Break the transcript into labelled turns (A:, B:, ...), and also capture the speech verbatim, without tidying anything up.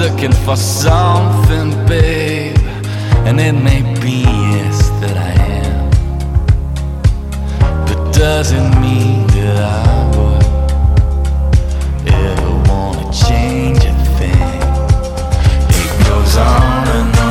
A: looking for something, babe, and it may be yes that I am, but does it mean